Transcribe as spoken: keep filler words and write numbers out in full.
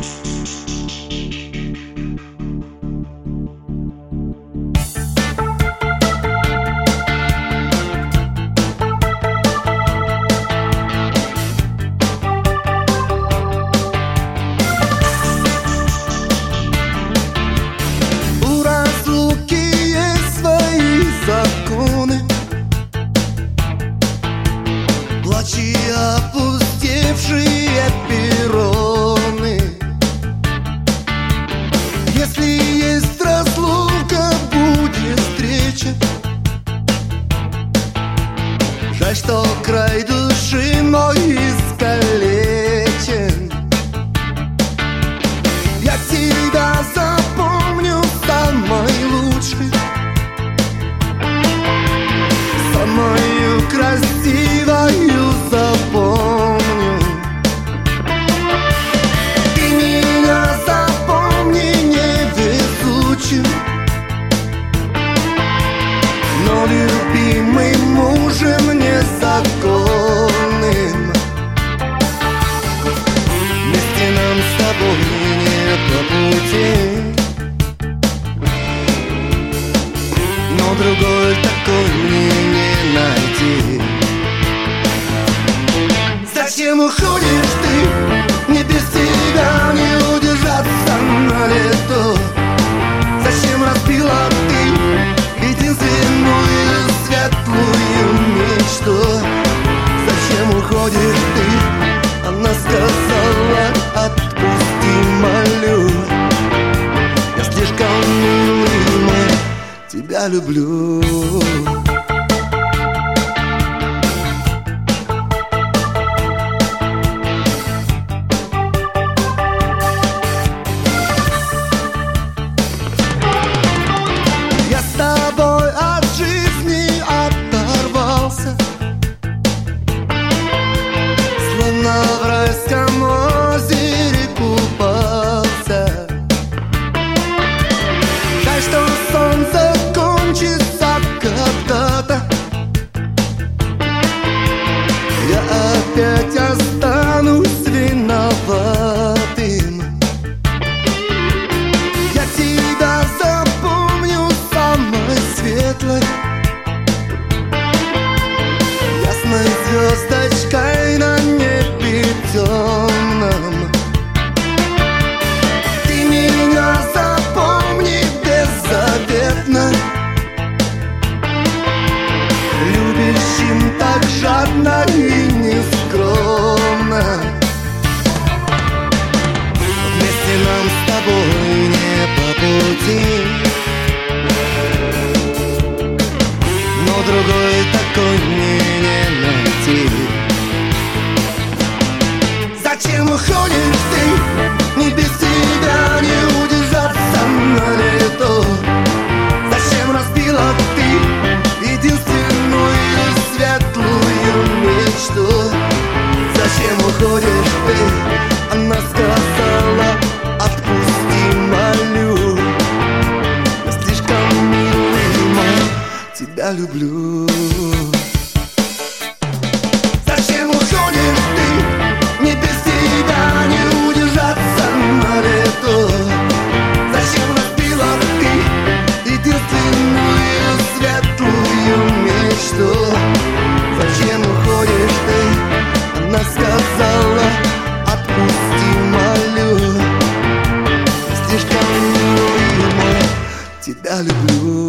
Плачи опустевшие перроны. Если есть разлука, будет встреча. Жаль, что край души мой искалечен. Я тебя запомню самой лучшей, самую красивую запомню. Ты меня запомни невезучим, но любимым мужем незаконным. Вместе нам с тобой не по пути, но другой такой мне не найти. Зачем уходишь ты? Мне без тебя не удержаться на лето. Зачем разбила ты единственную светлую мечту? Зачем уходишь ты? Она сказала: отпусти, молю. Я слишком милый, тебя люблю. Я с тобой от жизни оторвался, словно в райском озере купался. Жаль, что солнце кончится когда-то. Я опять останусь виноватым. Я тебя запомню самой светлой, ясной звездочкой на небе темном. Ты меня запомни беззаветно, любящим так жадно и нескромно. Вместе нам с тобой не по пути, но другой такой мне не найти. Зачем уходишь ты? Не без тебя не удержаться на лето. Зачем разбила ты единственную светлую мечту? Зачем уходишь ты? Она сказала: отпусти, молю. Я слишком милый, тебя люблю. Зачем уходишь ты? Не без тебя не удержаться на лето. Зачем разбила ты единственную светлую мечту? Зачем уходишь ты? Она сказала: отпусти, молю. Слишком милый, тебя люблю.